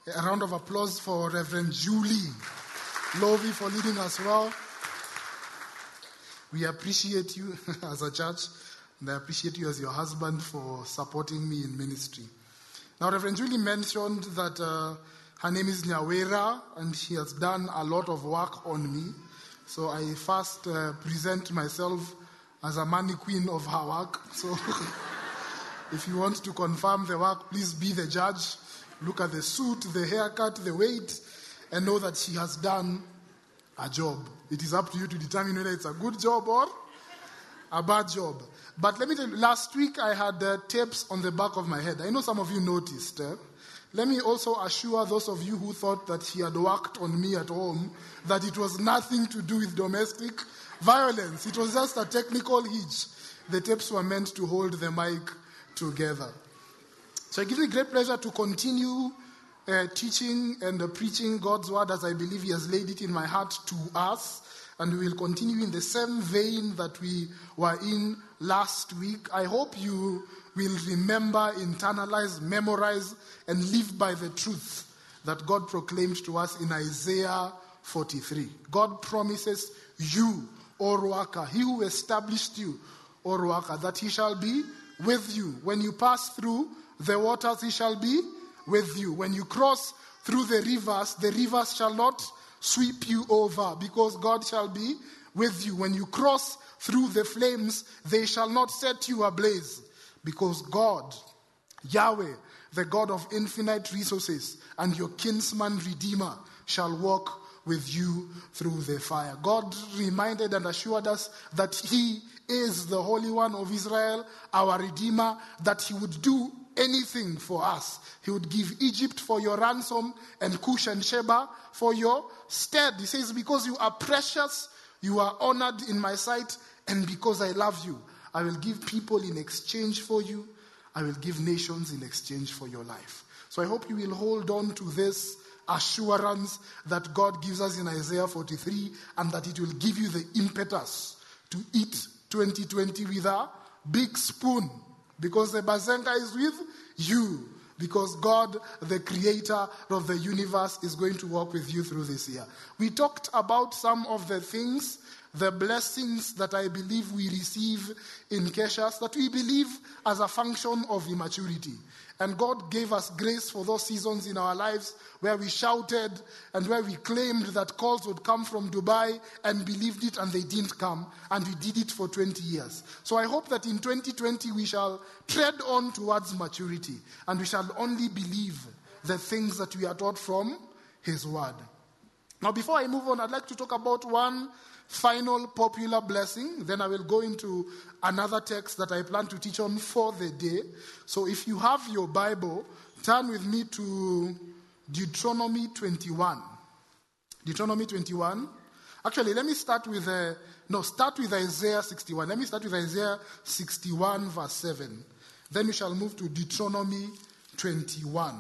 A round of applause for Reverend Julie Lovey for leading us well. We appreciate you as a church, and I appreciate you as your husband for supporting me in ministry. Now, Reverend Julie mentioned that her name is Nyawera, and she has done a lot of work on me. So I first present myself as a mannequin of her work. So if you want to confirm the work, please be the judge. Look at the suit, the haircut, the weight, and know that she has done a job. It is up to you to determine whether it's a good job or a bad job. But let me tell you, last week I had tapes on the back of my head. I know some of you noticed. Let me also assure those of you who thought that she had worked on me at home that it was nothing to do with domestic violence. It was just a technical hitch. The tapes were meant to hold the mic together. So it gives me great pleasure to continue teaching and preaching God's word as I believe He has laid it in my heart to us. And we will continue in the same vein that we were in last week. I hope you will remember, internalize, memorize, and live by the truth that God proclaimed to us in Isaiah 43. God promises you, O Ruaka, He who established you, O Ruaka, that He shall be with you. When you pass through the waters, He shall be with you. When you cross through the rivers shall not sweep you over, because God shall be with you. When you cross through the flames, they shall not set you ablaze, because God, Yahweh, the God of infinite resources, and your kinsman redeemer shall walk with you through the fire. God reminded and assured us that He is the Holy One of Israel, our Redeemer, that He would do anything for us. He would give Egypt for your ransom and Cush and Sheba for your stead. He says, because you are precious, you are honored in my sight, and because I love you, I will give people in exchange for you. I will give nations in exchange for your life. So I hope you will hold on to this assurance that God gives us in Isaiah 43, and that it will give you the impetus to eat 2020 with a big spoon, because the Bazenga is with you, because God, the creator of the universe, is going to walk with you through this year. We talked about some of the things, the blessings that I believe we receive in Kesha's, that we believe as a function of immaturity. And God gave us grace for those seasons in our lives where we shouted and where we claimed that calls would come from Dubai and believed it, and they didn't come. And we did it for 20 years. So I hope that in 2020 we shall tread on towards maturity, and we shall only believe the things that we are taught from His word. Now, before I move on, I'd like to talk about one final popular blessing. Then I will go into another text that I plan to teach on for the day. So if you have your Bible, turn with me to Deuteronomy 21. Deuteronomy 21. Actually, let me start with Isaiah 61. Let me start with Isaiah 61 verse 7. Then we shall move to Deuteronomy 21.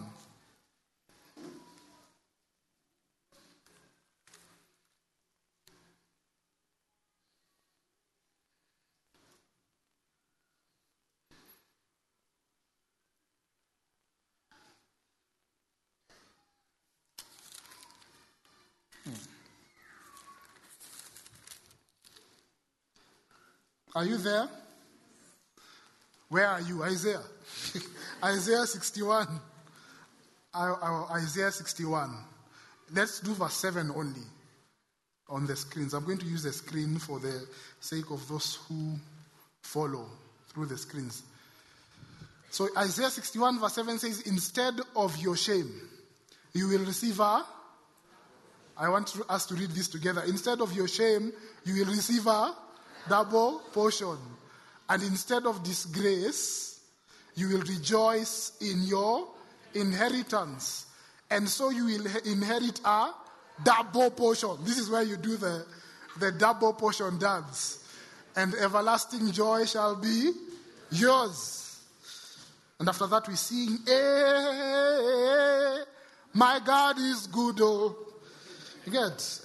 Are you there? Where are you? Isaiah. Isaiah 61. Isaiah 61. Let's do verse 7 only on the screens. I'm going to use the screen for the sake of those who follow through the screens. So Isaiah 61 verse 7 says, instead of your shame, you will receive a... I want us to read this together. Instead of your shame, you will receive a double portion. And instead of disgrace, you will rejoice in your inheritance. And so you will inherit a double portion. This is where you do the double portion dance. And everlasting joy shall be yours. And after that we sing, my God is good, oh. You get,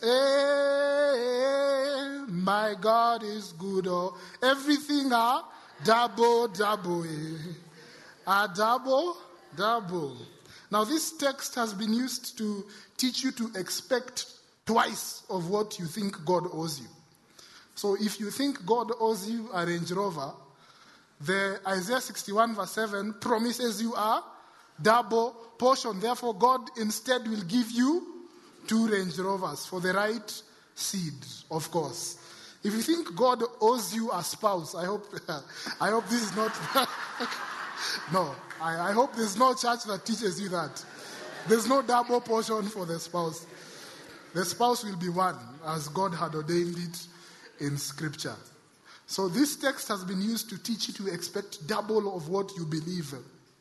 my God is good, oh. Everything double, double, a double, double. Now, this text has been used to teach you to expect twice of what you think God owes you. So if you think God owes you a Range Rover, the Isaiah 61 verse 7 promises you a double portion. Therefore, God instead will give you 2 Range Rovers for the right seed, of course. If you think God owes you a spouse, I hope this is not... No, I hope there's no church that teaches you that. There's no double portion for the spouse. The spouse will be one, as God had ordained it in Scripture. So this text has been used to teach you to expect double of what you believe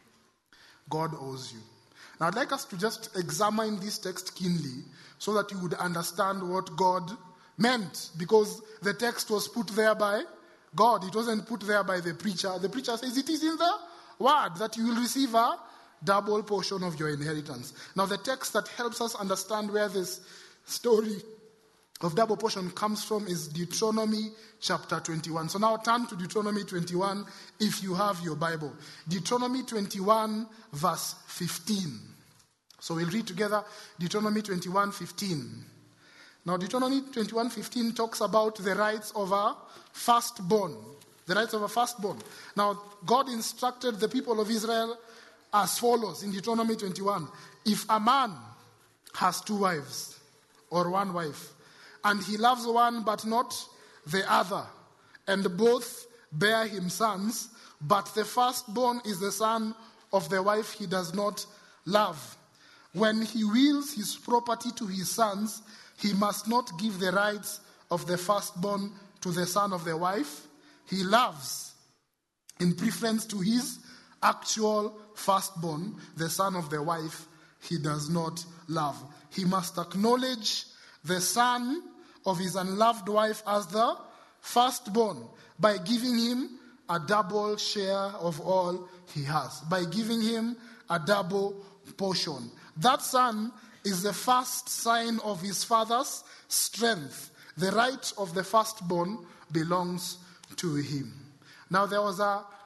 God owes you. Now I'd like us to just examine this text keenly so that you would understand what God meant, because the text was put there by God. It wasn't put there by the preacher. The preacher says it is in the word that you will receive a double portion of your inheritance. Now the text that helps us understand where this story of double portion comes from is Deuteronomy chapter 21. So now turn to Deuteronomy 21 if you have your Bible. Deuteronomy 21 verse 15. So we'll read together Deuteronomy 21:15. Now Deuteronomy 21:15 talks about the rights of a firstborn. The rights of a firstborn. Now God instructed the people of Israel as follows in Deuteronomy 21. If a man has 2 wives or 1 wife, and he loves one but not the other, and both bear him sons, but the firstborn is the son of the wife he does not love, when he wills his property to his sons, he must not give the rights of the firstborn to the son of the wife he loves, in preference to his actual firstborn, the son of the wife he does not love. He must acknowledge the son of his unloved wife as the firstborn by giving him a double share of all he has, by giving him a double portion. That son is the first sign of his father's strength. The right of the firstborn belongs to him. Now there was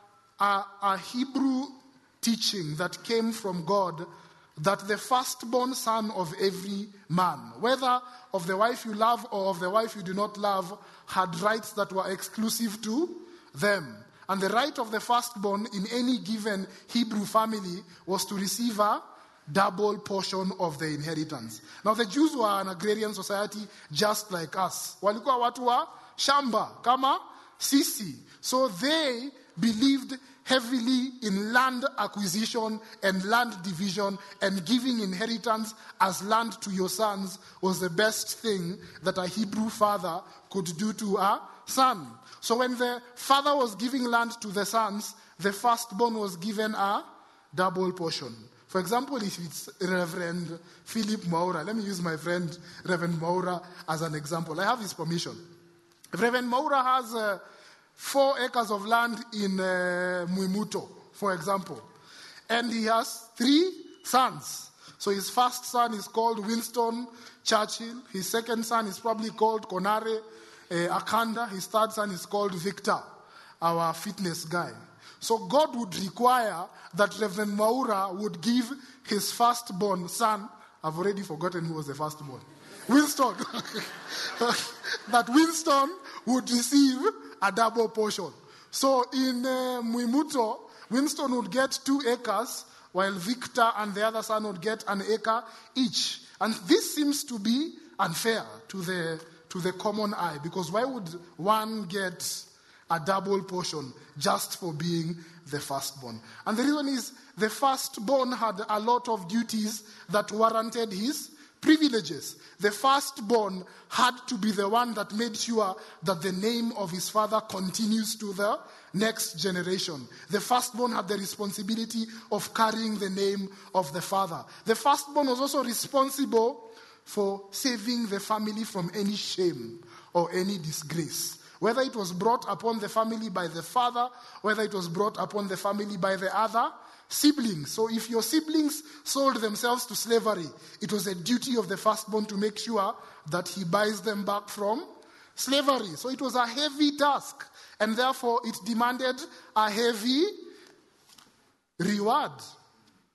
a Hebrew teaching that came from God that the firstborn son of every man, whether of the wife you love or of the wife you do not love, had rights that were exclusive to them. And the right of the firstborn in any given Hebrew family was to receive a double portion of the inheritance. Now the Jews were an agrarian society just like us. Walikuwa watu wa shamba kama sisi. So they believed heavily in land acquisition and land division, and giving inheritance as land to your sons was the best thing that a Hebrew father could do to a son. So when the father was giving land to the sons, the firstborn was given a double portion. For example, if it's Reverend Philip Maura, let me use my friend Reverend Maura as an example. I have his permission. Reverend Maura has 4 acres of land in Mwimuto, for example. And he has 3 sons. So his first son is called Winston Churchill. His second son is probably called Konare Akanda. His third son is called Victor, our fitness guy. So God would require that Reverend Maura would give his firstborn son, I've already forgotten who was the firstborn, Winston, that Winston would receive a double portion. So in Mwimuto, Winston would get 2 acres, while Victor and the other son would get 1 acre each. And this seems to be unfair to the common eye, because why would one get a double portion just for being the firstborn? And the reason is the firstborn had a lot of duties that warranted his privileges. The firstborn had to be the one that made sure that the name of his father continues to the next generation. The firstborn had the responsibility of carrying the name of the father. The firstborn was also responsible for saving the family from any shame or any disgrace, whether it was brought upon the family by the father, whether it was brought upon the family by the other siblings. So if your siblings sold themselves to slavery, it was a duty of the firstborn to make sure that he buys them back from slavery. So it was a heavy task, and therefore it demanded a heavy reward.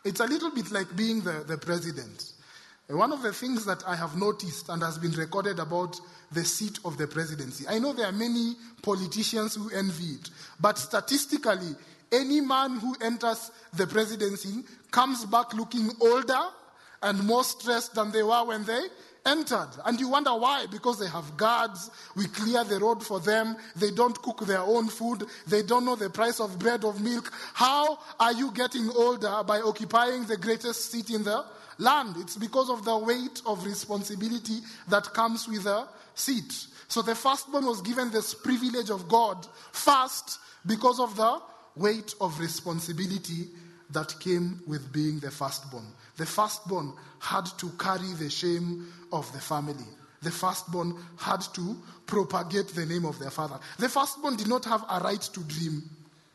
It's a little bit like being the president. One of the things that I have noticed and has been recorded about the seat of the presidency, I know there are many politicians who envy it, but statistically, any man who enters the presidency comes back looking older and more stressed than they were when they entered. And you wonder why? Because they have guards, we clear the road for them, they don't cook their own food, they don't know the price of bread or milk. How are you getting older by occupying the greatest seat in the land? It's because of the weight of responsibility that comes with a seat. So the firstborn was given this privilege of God first because of the weight of responsibility that came with being the firstborn. The firstborn had to carry the shame of the family. The firstborn had to propagate the name of their father. The firstborn did not have a right to dream.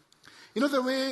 You know the way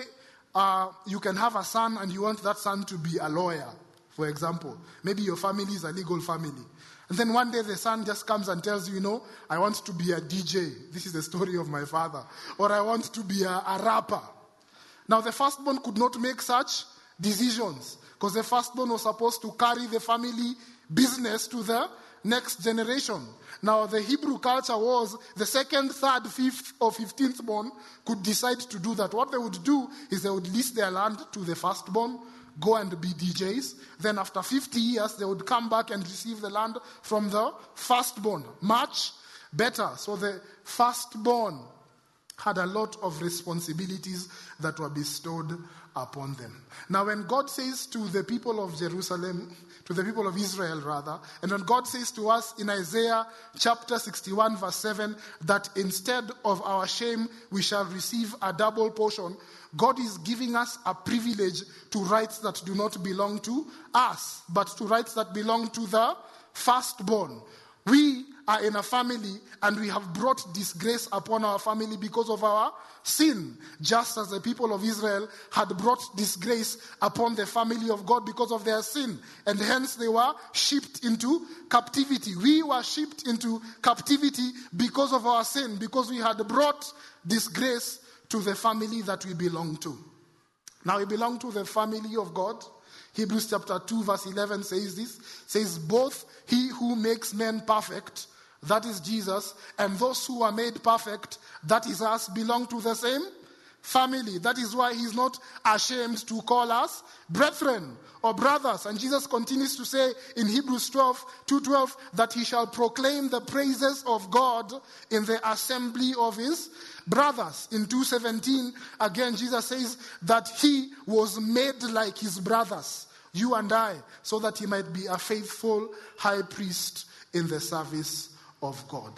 you can have a son and you want that son to be a lawyer, for example. Maybe your family is a legal family. And then one day the son just comes and tells you, I want to be a DJ. This is the story of my father. Or I want to be a rapper. Now the firstborn could not make such decisions because the firstborn was supposed to carry the family business to the next generation. Now the Hebrew culture was the second, third, fifth or 15th born could decide to do that. What they would do is they would lease their land to the firstborn, go and be DJs. Then after 50 years, they would come back and receive the land from the firstborn. Much better. So the firstborn had a lot of responsibilities that were bestowed upon them. Now when God says to the people of Jerusalem, to the people of Israel rather, and when God says to us in Isaiah chapter 61 verse 7, that instead of our shame we shall receive a double portion, God is giving us a privilege to rights that do not belong to us, but to rights that belong to the firstborn. We are in a family and we have brought disgrace upon our family because of our sin, just as the people of Israel had brought disgrace upon the family of God because of their sin, and hence they were shipped into captivity. We were shipped into captivity because of our sin, because we had brought disgrace to the family that we belong to. Now we belong to the family of God. Hebrews chapter 2 verse 11 says this, says both he who makes men perfect, that is Jesus, and those who are made perfect, that is us, belong to the same family. That is why he's not ashamed to call us brethren or brothers. And Jesus continues to say in Hebrews 2:12 that he shall proclaim the praises of God in the assembly of his brothers. In 2:17, again, Jesus says that he was made like his brothers, you and I, so that he might be a faithful high priest in the service of God.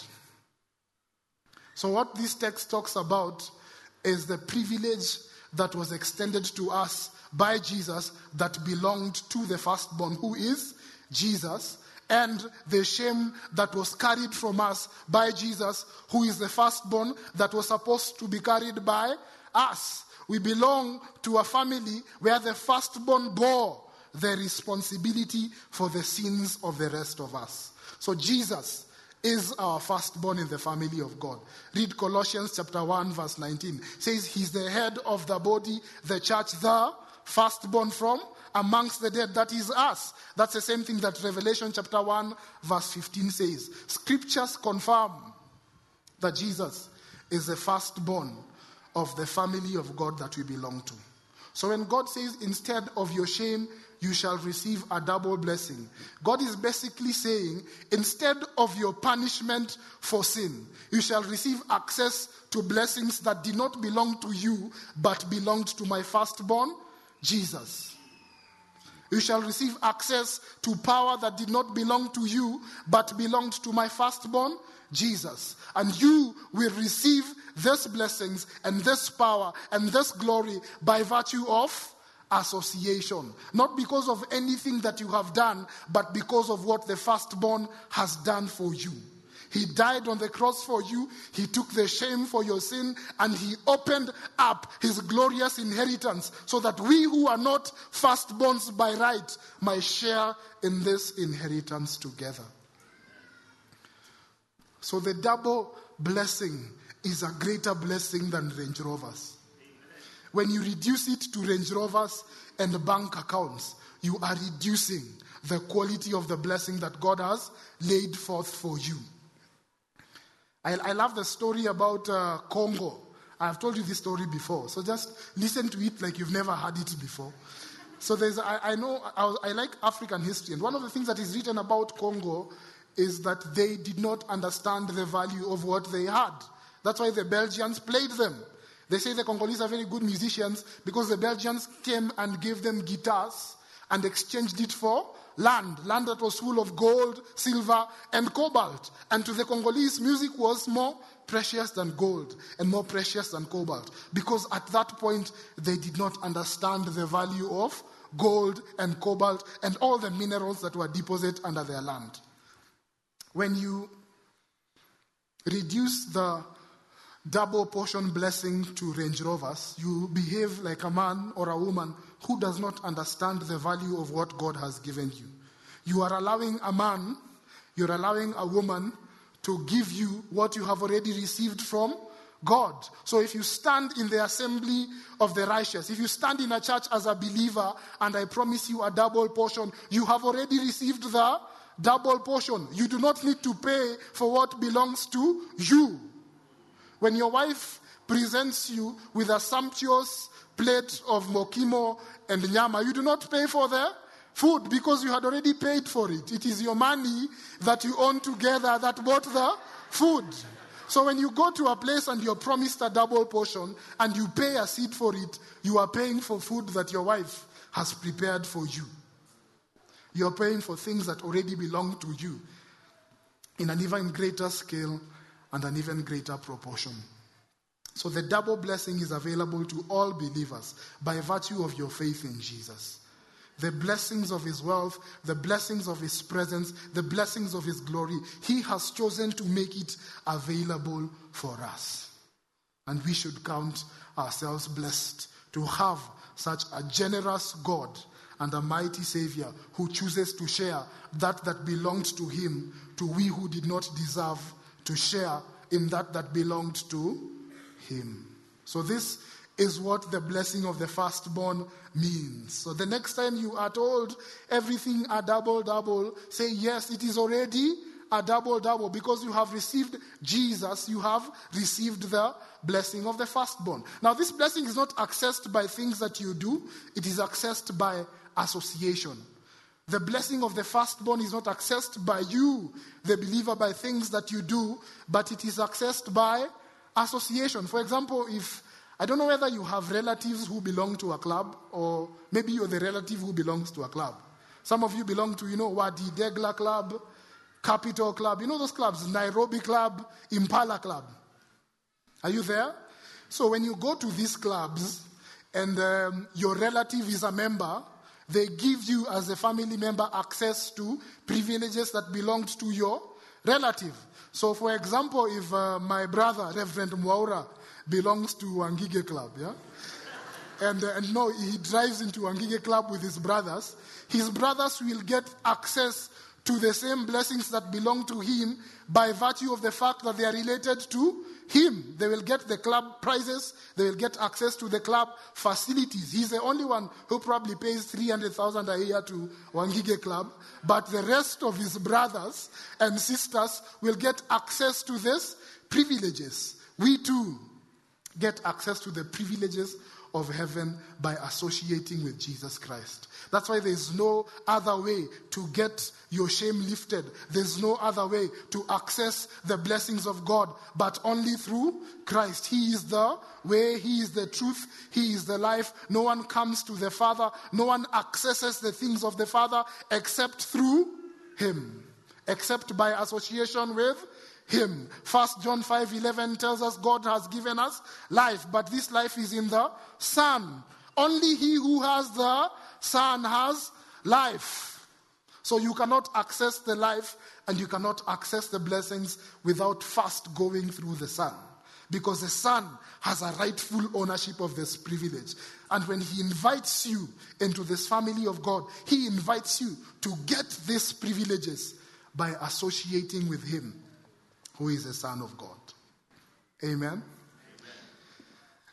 So what this text talks about is the privilege that was extended to us by Jesus that belonged to the firstborn, who is Jesus, and the shame that was carried from us by Jesus, who is the firstborn, that was supposed to be carried by us. We belong to a family where the firstborn bore the responsibility for the sins of the rest of us. So Jesus is our firstborn in the family of God. Read Colossians chapter 1 verse 19. It says he's the head of the body, the church, the firstborn from amongst the dead. That is us. That's the same thing that Revelation chapter 1 verse 15 says. Scriptures confirm that Jesus is the firstborn of the family of God that we belong to. So when God says instead of your shame you shall receive a double blessing, God is basically saying instead of your punishment for sin, you shall receive access to blessings that did not belong to you but belonged to my firstborn, Jesus. You shall receive access to power that did not belong to you but belonged to my firstborn, Jesus. And you will receive these blessings and this power and this glory by virtue of association. Not because of anything that you have done, but because of what the firstborn has done for you. He died on the cross for you. He took the shame for your sin, and he opened up his glorious inheritance so that we who are not firstborns by right might share in this inheritance together. So the double blessing is a greater blessing than Range Rovers. When you reduce it to Range Rovers and bank accounts, you are reducing the quality of the blessing that God has laid forth for you. I love the story about Congo. I've told you this story before, so just listen to it like you've never heard it before. So I like African history, and one of the things that is written about Congo is that they did not understand the value of what they had. That's why the Belgians played them. They say the Congolese are very good musicians because the Belgians came and gave them guitars and exchanged it for land that was full of gold, silver, and cobalt. And to the Congolese, music was more precious than gold and more precious than cobalt, because at that point, they did not understand the value of gold and cobalt and all the minerals that were deposited under their land. When you reduce the double portion blessing to Range Rovers, you behave like a man or a woman who does not understand the value of what God has given you. You are allowing a man, you're allowing a woman to give you what you have already received from God. So if you stand in the assembly of the righteous, if you stand in a church as a believer and I promise you a double portion, you have already received the double portion. You do not need to pay for what belongs to you. When your wife presents you with a sumptuous plate of mokimo and nyama, you do not pay for the food because you had already paid for it. It is your money that you own together that bought the food. So when you go to a place and you're promised a double portion and you pay a seat for it, you are paying for food that your wife has prepared for you. You're paying for things that already belong to you in an even greater scale and an even greater proportion. So the double blessing is available to all believers by virtue of your faith in Jesus. The blessings of his wealth, the blessings of his presence, the blessings of his glory, he has chosen to make it available for us. And we should count ourselves blessed to have such a generous God and a mighty Savior who chooses to share that belonged to him to we who did not deserve to share in that belonged to him. So this is what the blessing of the firstborn means. So the next time you are told everything a double, say yes, it is already a double, because you have received Jesus, you have received the blessing of the firstborn. Now this blessing is not accessed by things that you do, it is accessed by association. The blessing of the firstborn is not accessed by you, the believer, by things that you do, but it is accessed by association. For example, I don't know whether you have relatives who belong to a club, or maybe you're the relative who belongs to a club. Some of you belong to, Wadi Degla Club, Capital Club. You know those clubs, Nairobi Club, Impala Club. Are you there? So when you go to these clubs and your relative is a member, they give you as a family member access to privileges that belonged to your relative. So for example, if my brother, Reverend Mwaura, belongs to Wangige Club, yeah? And he drives into Wangige Club with his brothers will get access to the same blessings that belong to him by virtue of the fact that they are related to him. They will get the club prizes, they will get access to the club facilities. He's the only one who probably pays 300,000 a year to Wangige Club, but the rest of his brothers and sisters will get access to these privileges. We too get access to the privileges of heaven by associating with Jesus Christ. That's why there's no other way to get your shame lifted. There's no other way to access the blessings of God, but only through Christ. He is the way, he is the truth, he is the life. No one comes to the Father, no one accesses the things of the Father except through him, except by association with him. 1 John 5:11 tells us God has given us life, but this life is in the Son. Only he who has the Son has life. So you cannot access the life and you cannot access the blessings without first going through the Son. Because the Son has a rightful ownership of this privilege. And when he invites you into this family of God, he invites you to get these privileges by associating with him, who is the Son of God. Amen?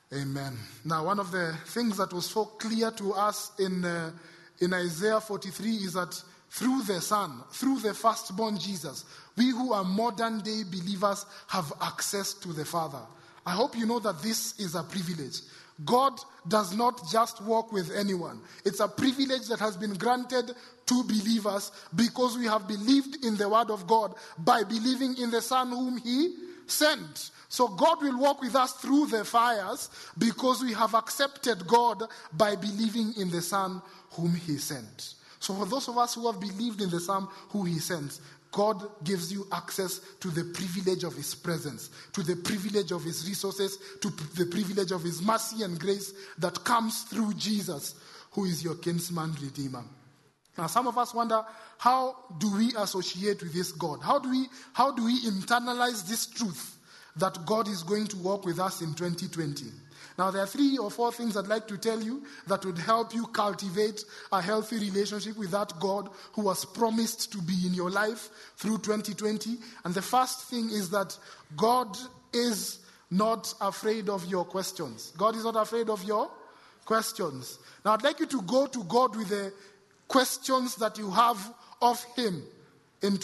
Amen. Now, one of the things that was so clear to us in Isaiah 43 is that through the Son, through the firstborn Jesus, we who are modern day believers have access to the Father. I hope you know that this is a privilege. God does not just walk with anyone. It's a privilege that has been granted to believers because we have believed in the word of God by believing in the Son whom he sent. So God will walk with us through the fires because we have accepted God by believing in the Son whom he sent. So for those of us who have believed in the Son who he sends, God gives you access to the privilege of his presence, to the privilege of his resources, to the privilege of his mercy and grace that comes through Jesus, who is your kinsman redeemer. Now, some of us wonder, how do we associate with this God? How do we internalize this truth that God is going to walk with us in 2020? Now, there are 3 or 4 things I'd like to tell you that would help you cultivate a healthy relationship with that God who has promised to be in your life through 2020. And the first thing is that God is not afraid of your questions. God is not afraid of your questions. Now, I'd like you to go to God with the questions that you have of him in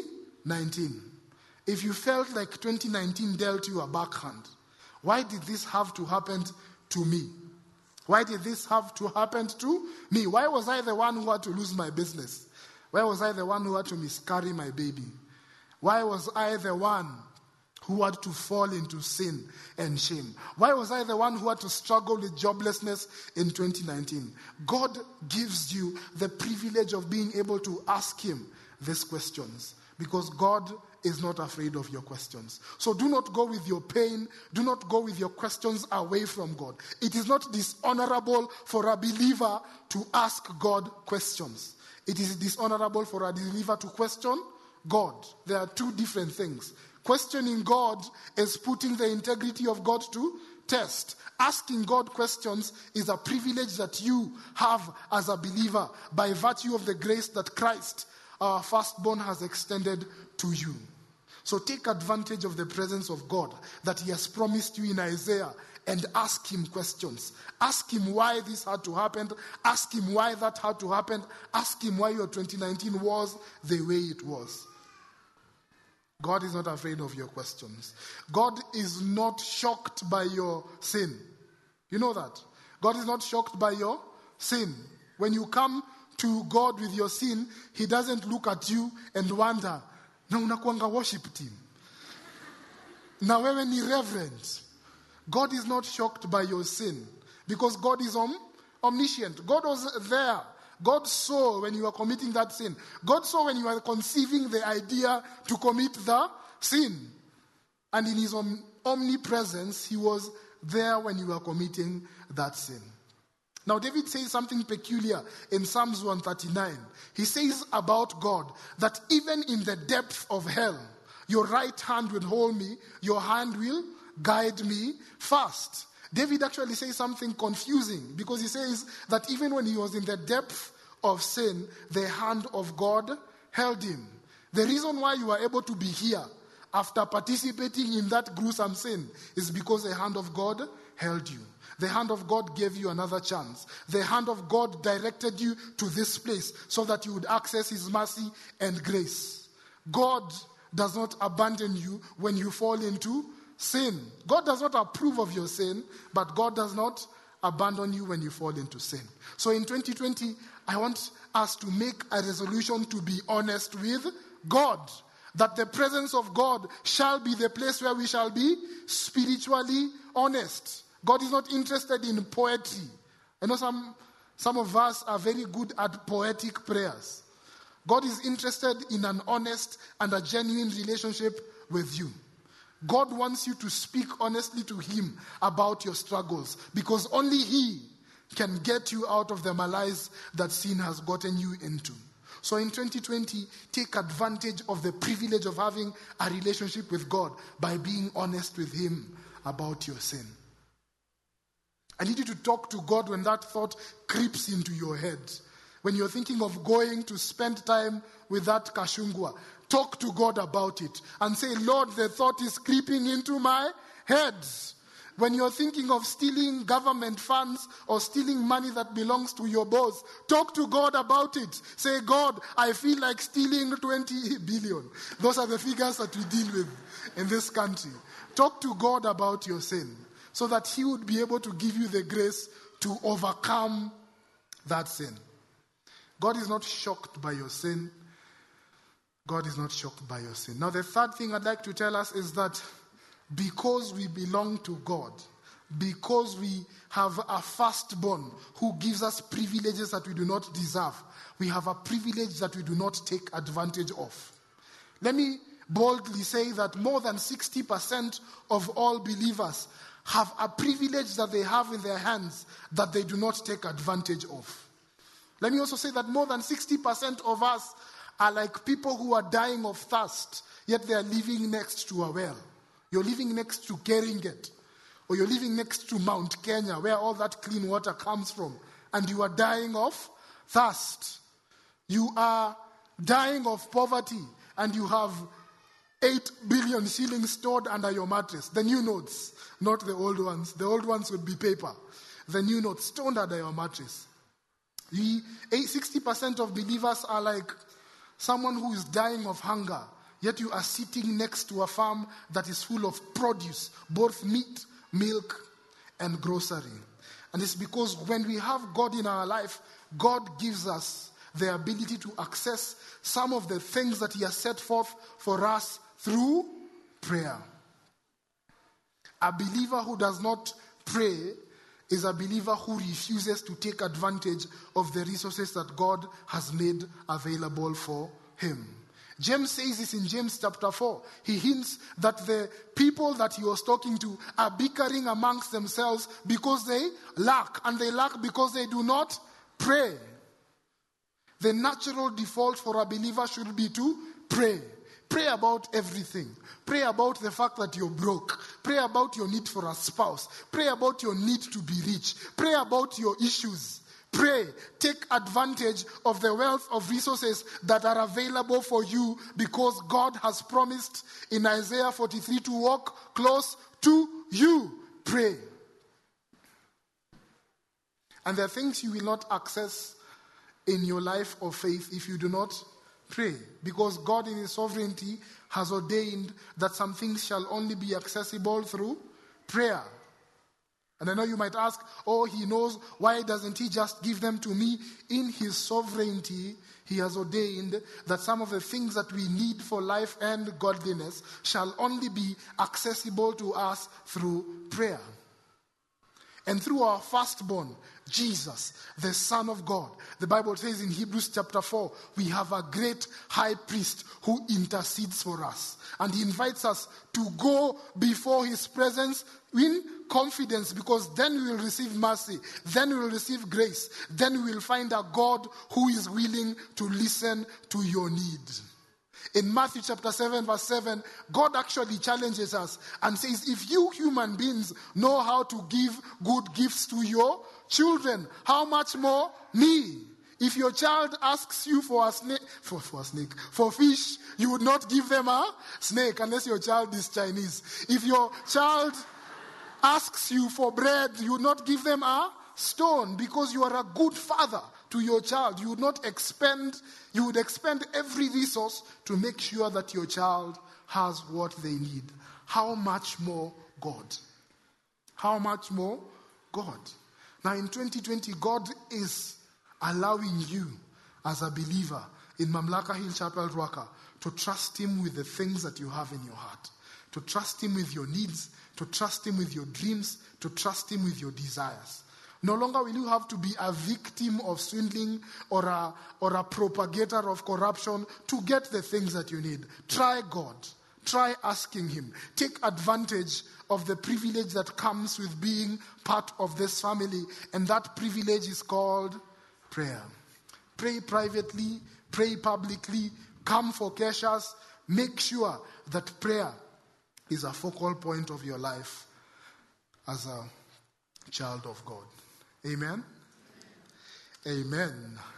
2019. If you felt like 2019 dealt you a backhand, why did this have to happen to me? Why did this have to happen to me? Why was I the one who had to lose my business? Why was I the one who had to miscarry my baby? Why was I the one who had to fall into sin and shame? Why was I the one who had to struggle with joblessness in 2019? God gives you the privilege of being able to ask him these questions because God is not afraid of your questions. So do not go with your pain. Do not go with your questions away from God. It is not dishonorable for a believer to ask God questions. It is dishonorable for a believer to question God. There are 2 different things. Questioning God is putting the integrity of God to test. Asking God questions is a privilege that you have as a believer by virtue of the grace that Christ, our firstborn, has extended to you. So take advantage of the presence of God that he has promised you in Isaiah and ask him questions. Ask him why this had to happen. Ask him why that had to happen. Ask him why your 2019 was the way it was. God is not afraid of your questions. God is not shocked by your sin. You know that? God is not shocked by your sin. When you come to God with your sin, he doesn't look at you and wonder, na unakuanga worship team. Na wewe ni reverend. God is not shocked by your sin because God is omniscient. God was there. God saw when you were committing that sin. God saw when you were conceiving the idea to commit the sin. And in his omnipresence, he was there when you were committing that sin. Now, David says something peculiar in Psalms 139. He says about God that even in the depth of hell, your right hand will hold me, your hand will guide me fast. David actually says something confusing because he says that even when he was in the depth of sin, the hand of God held him. The reason why you are able to be here after participating in that gruesome sin is because the hand of God held you. The hand of God gave you another chance. The hand of God directed you to this place so that you would access his mercy and grace. God does not abandon you when you fall into sin. God does not approve of your sin, but God does not abandon you when you fall into sin. So in 2020, I want us to make a resolution to be honest with God. That the presence of God shall be the place where we shall be spiritually honest. God is not interested in poetry. I know some of us are very good at poetic prayers. God is interested in an honest and a genuine relationship with you. God wants you to speak honestly to him about your struggles because only he can get you out of the malaise that sin has gotten you into. So in 2020, take advantage of the privilege of having a relationship with God by being honest with him about your sin. I need you to talk to God when that thought creeps into your head. When you're thinking of going to spend time with that kashungwa, talk to God about it and say, Lord, the thought is creeping into my head. When you're thinking of stealing government funds or stealing money that belongs to your boss, talk to God about it. Say, God, I feel like stealing 20 billion. Those are the figures that we deal with in this country. Talk to God about your sin so that he would be able to give you the grace to overcome that sin. God is not shocked by your sin. God is not shocked by your sin. Now, the third thing I'd like to tell us is that because we belong to God, because we have a firstborn who gives us privileges that we do not deserve, we have a privilege that we do not take advantage of. Let me boldly say that more than 60% of all believers have a privilege that they have in their hands that they do not take advantage of. Let me also say that more than 60% of us are like people who are dying of thirst, yet they are living next to a well. You're living next to Keringet, or you're living next to Mount Kenya, where all that clean water comes from, and you are dying of thirst. You are dying of poverty, and you have 8 billion shillings stored under your mattress. The new notes, not the old ones. The old ones would be paper. The new notes stored under your mattress. 60% of believers are like someone who is dying of hunger, yet you are sitting next to a farm that is full of produce, both meat, milk, and grocery. And it's because when we have God in our life, God gives us the ability to access some of the things that he has set forth for us through prayer. A believer who does not pray is a believer who refuses to take advantage of the resources that God has made available for him. James says this in James chapter 4. He hints that the people that he was talking to are bickering amongst themselves because they lack. And they lack because they do not pray. The natural default for a believer should be to pray. Pray about everything. Pray about the fact that you're broke. Pray about your need for a spouse. Pray about your need to be rich. Pray about your issues. Pray. Take advantage of the wealth of resources that are available for you because God has promised in Isaiah 43 to walk close to you. Pray. And there are things you will not access in your life of faith if you do not pray, because God in his sovereignty has ordained that some things shall only be accessible through prayer. And I know you might ask, oh, he knows, why doesn't he just give them to me? In his sovereignty, he has ordained that some of the things that we need for life and godliness shall only be accessible to us through prayer. And through our firstborn, Jesus, the Son of God. The Bible says in Hebrews chapter 4, we have a great high priest who intercedes for us. And he invites us to go before his presence in confidence, because then we will receive mercy, then we will receive grace, then we will find a God who is willing to listen to your need. In Matthew chapter 7 verse 7, God actually challenges us and says, if you human beings know how to give good gifts to your children, how much more me? If your child asks you for fish, you would not give them a snake unless your child is Chinese. If your child asks you for bread, you would not give them a stone, because you are a good father to your child. You would expend every resource to make sure that your child has what they need. How much more God? How much more God? Now in 2020, God is allowing you as a believer in Mamlaka Hill Chapel, Ruaka, to trust him with the things that you have in your heart. To trust him with your needs, to trust him with your dreams, to trust him with your desires. No longer will you have to be a victim of swindling or a propagator of corruption to get the things that you need. Try God. Try asking him. Take advantage of the privilege that comes with being part of this family. And that privilege is called prayer. Pray privately. Pray publicly. Come for keshas. Make sure that prayer is a focal point of your life as a child of God. Amen? Amen.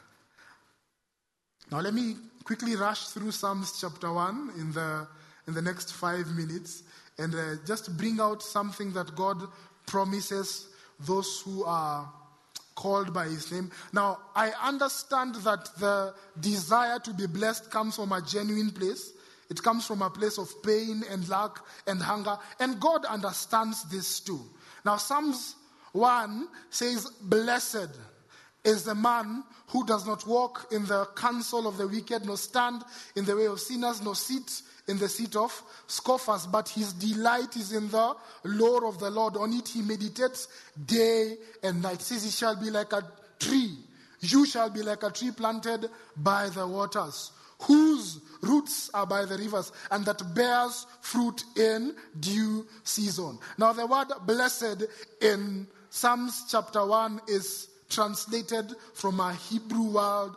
Now let me quickly rush through Psalms chapter 1 in the next 5 minutes and just bring out something that God promises those who are called by his name. Now, I understand that the desire to be blessed comes from a genuine place. It comes from a place of pain and lack and hunger. And God understands this too. Now, Psalms 1 says, "Blessed is the man who does not walk in the counsel of the wicked, nor stand in the way of sinners, nor sit in the seat of scoffers, but his delight is in the law of the Lord. On it he meditates day and night." It says, "He shall be like a tree. You shall be like a tree planted by the waters, whose roots are by the rivers, and that bears fruit in due season." Now the word blessed in Psalms chapter 1 is translated from a Hebrew word,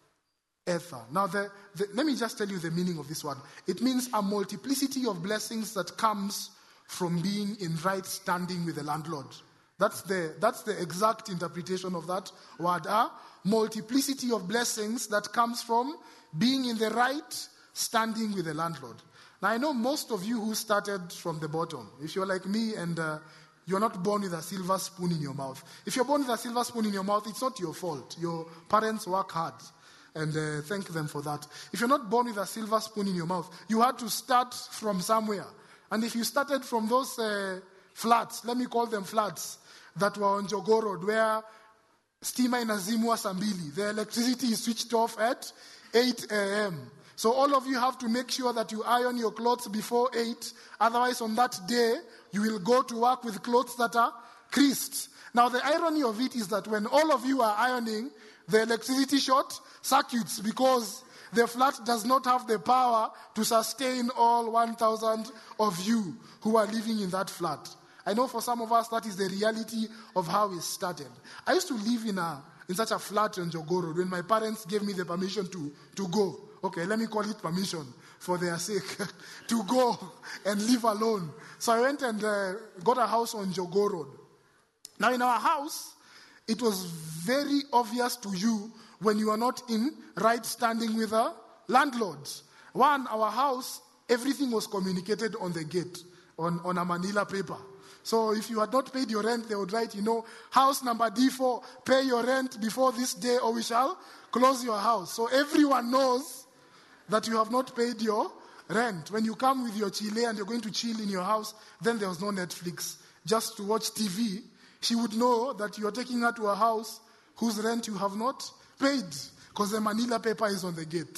ether. Now, let me just tell you the meaning of this word. It means a multiplicity of blessings that comes from being in right standing with the landlord. That's the exact interpretation of that word. A multiplicity of blessings that comes from being in the right standing with the landlord. Now, I know most of you who started from the bottom. If you're like me and you're not born with a silver spoon in your mouth. If you're born with a silver spoon in your mouth, it's not your fault. Your parents work hard, and thank them for that. If you're not born with a silver spoon in your mouth, you had to start from somewhere. And if you started from those flats, let me call them flats, that were on Jogoo Road, where stima inazimwa saa mbili, the electricity is switched off at 8 a.m. So all of you have to make sure that you iron your clothes before 8. Otherwise, on that day, you will go to work with clothes that are creased. Now, the irony of it is that when all of you are ironing, the electricity short circuits because the flat does not have the power to sustain all 1,000 of you who are living in that flat. I know for some of us that is the reality of how it started. I used to live in such a flat on Jogoo Road when my parents gave me the permission to go. Okay, let me call it permission for their sake, to go and live alone. So I went and got a house on Jogoo Road. Now in our house, it was very obvious to you when you are not in right standing with the landlords. One, our house, everything was communicated on the gate, on a manila paper. So if you had not paid your rent, they would write, house number D4, pay your rent before this day or we shall close your house. So everyone knows that you have not paid your rent. When you come with your chile and you're going to chill in your house, then there was no Netflix. Just to watch TV, she would know that you are taking her to a house whose rent you have not paid because the manila paper is on the gate.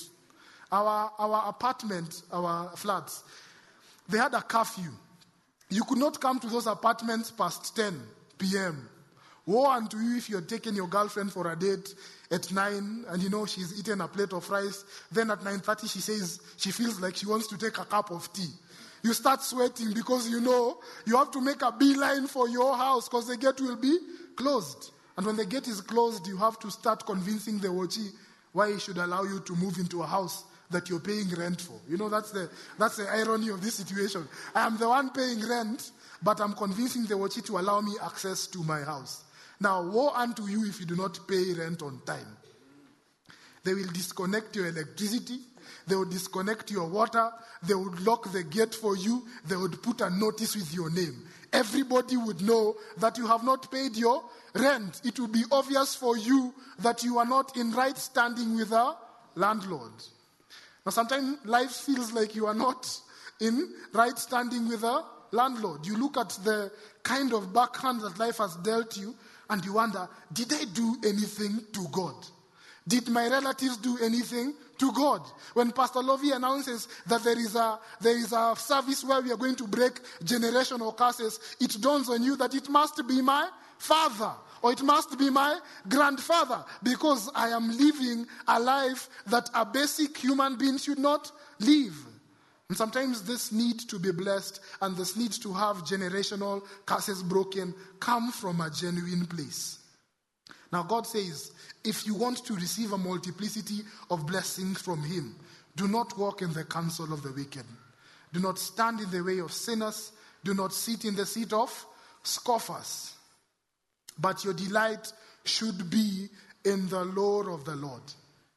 Our apartment, our flats, they had a curfew. You could not come to those apartments past 10 p.m. Woe unto you if you're taking your girlfriend for a date at 9 and she's eaten a plate of rice. Then at 9:30 she says she feels like she wants to take a cup of tea. You start sweating because you have to make a beeline for your house because the gate will be closed. And when the gate is closed, you have to start convincing the Wochi why he should allow you to move into a house that you're paying rent for. That's the irony of this situation. I am the one paying rent, but I'm convincing the Wochi to allow me access to my house. Now, woe unto you if you do not pay rent on time. They will disconnect your electricity. They will disconnect your water. They would lock the gate for you. They would put a notice with your name. Everybody would know that you have not paid your rent. It will be obvious for you that you are not in right standing with the landlord. Now, sometimes life feels like you are not in right standing with the landlord. You look at the kind of backhand that life has dealt you, and you wonder, did I do anything to God? Did my relatives do anything to God? When Pastor Lovey announces that there is a service where we are going to break generational curses, it dawns on you that it must be my father or it must be my grandfather because I am living a life that a basic human being should not live. And sometimes this need to be blessed and this need to have generational curses broken come from a genuine place. Now God says, if you want to receive a multiplicity of blessings from him, do not walk in the counsel of the wicked. Do not stand in the way of sinners. Do not sit in the seat of scoffers. But your delight should be in the law of the Lord.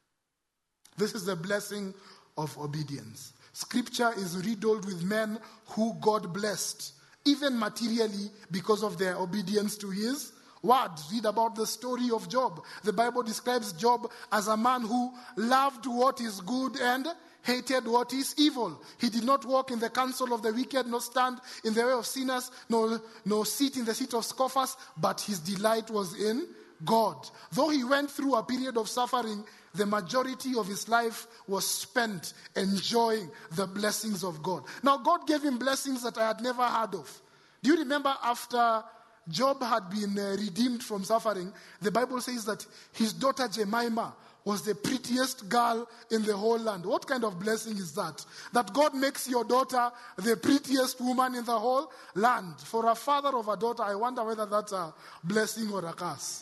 This is the blessing of obedience. Scripture is riddled with men who God blessed even materially, because of their obedience to his word. Read about the story of Job. The Bible describes Job as a man who loved what is good and hated what is evil. He did not walk in the counsel of the wicked, nor stand in the way of sinners, nor sit in the seat of scoffers, but his delight was in God. Though he went through a period of suffering, the majority of his life was spent enjoying the blessings of God. Now, God gave him blessings that I had never heard of. Do you remember after Job had been redeemed from suffering, the Bible says that his daughter Jemima was the prettiest girl in the whole land. What kind of blessing is that? That God makes your daughter the prettiest woman in the whole land. For a father of a daughter, I wonder whether that's a blessing or a curse.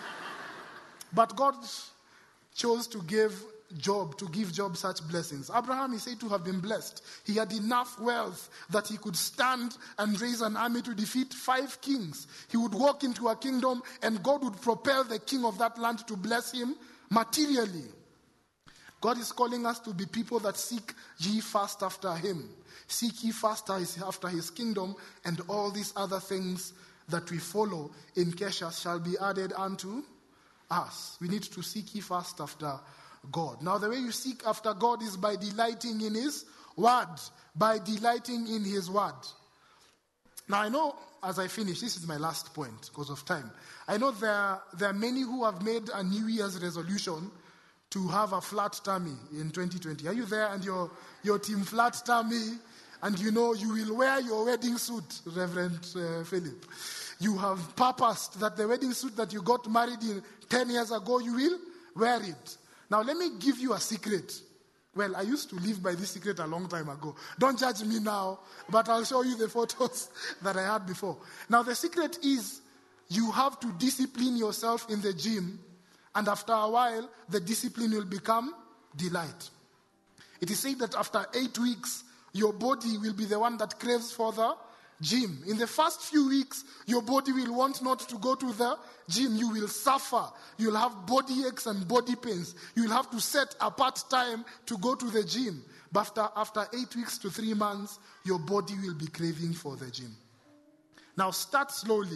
But God chose to give Job such blessings. Abraham is said to have been blessed. He had enough wealth that he could stand and raise an army to defeat 5 kings. He would walk into a kingdom and God would propel the king of that land to bless him materially. God is calling us to be people that seek ye first after him. Seek ye first after his kingdom, and all these other things that we follow in Kesha shall be added unto us. We need to seek ye first after God. Now, the way you seek after God is by delighting in his word. By delighting in his word. Now, I know as I finish, this is my last point because of time. I know there are many who have made a New Year's resolution to have a flat tummy in 2020. Are you there? And your team flat tummy, and you will wear your wedding suit, Reverend Philip. You have purposed that the wedding suit that you got married in 10 years ago, you will wear it. Now, let me give you a secret. Well, I used to live by this secret a long time ago. Don't judge me now, but I'll show you the photos that I had before. Now, the secret is you have to discipline yourself in the gym, and after a while, the discipline will become delight. It is said that after 8 weeks, your body will be the one that craves for the gym. In the first few weeks, your body will want not to go to the gym. You will suffer. You'll have body aches and body pains. You'll have to set apart time to go to the gym. But after 8 weeks to 3 months, your body will be craving for the gym. Now start slowly,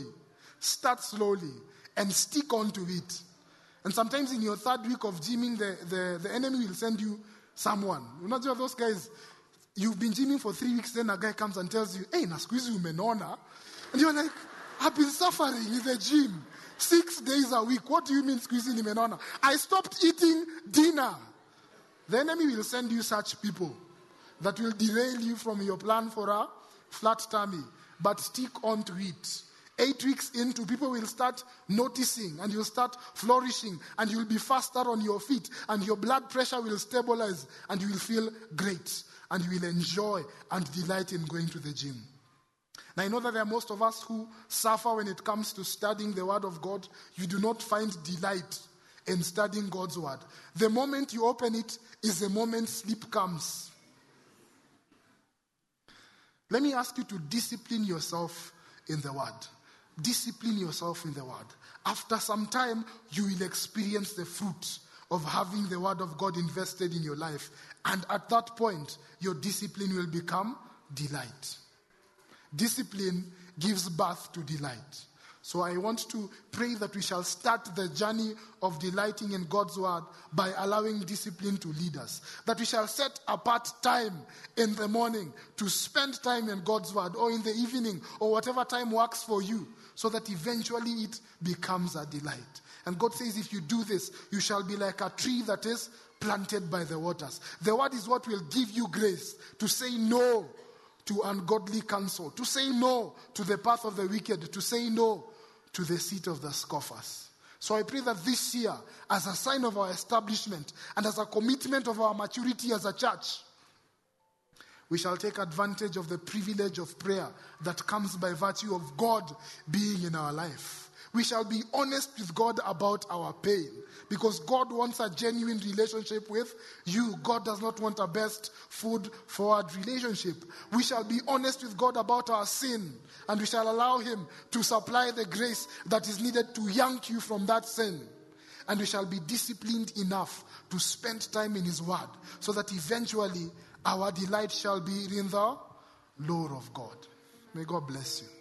and stick on to it. And sometimes in your 3rd week of gymming, the enemy will send you someone. You're not sure those guys. You've been gymming for 3 weeks, then a guy comes and tells you, hey, na squeeze you umenona. And you're like, I've been suffering in the gym 6 days a week. What do you mean squeezing umenona? I stopped eating dinner. The enemy will send you such people that will derail you from your plan for a flat tummy. But stick on to it. 8 weeks into, people will start noticing, and you'll start flourishing, and you'll be faster on your feet, and your blood pressure will stabilize, and you will feel great, and you will enjoy and delight in going to the gym. Now, I know that there are most of us who suffer when it comes to studying the Word of God. You do not find delight in studying God's Word. The moment you open it is the moment sleep comes. Let me ask you to discipline yourself in the Word. Discipline yourself in the Word. After some time, you will experience the fruit of having the Word of God invested in your life. And at that point, your discipline will become delight. Discipline gives birth to delight. So I want to pray that we shall start the journey of delighting in God's Word by allowing discipline to lead us. That we shall set apart time in the morning to spend time in God's Word, or in the evening, or whatever time works for you, so that eventually it becomes a delight. And God says, if you do this, you shall be like a tree that is planted by the waters. The Word is what will give you grace to say no to ungodly counsel, to say no to the path of the wicked, to say no to the seat of the scoffers. So I pray that this year, as a sign of our establishment and as a commitment of our maturity as a church, we shall take advantage of the privilege of prayer that comes by virtue of God being in our life. We shall be honest with God about our pain, because God wants a genuine relationship with you. God does not want a best foot forward relationship. We shall be honest with God about our sin, and we shall allow him to supply the grace that is needed to yank you from that sin. And we shall be disciplined enough to spend time in his word, so that eventually our delight shall be in the Lord of God. May God bless you.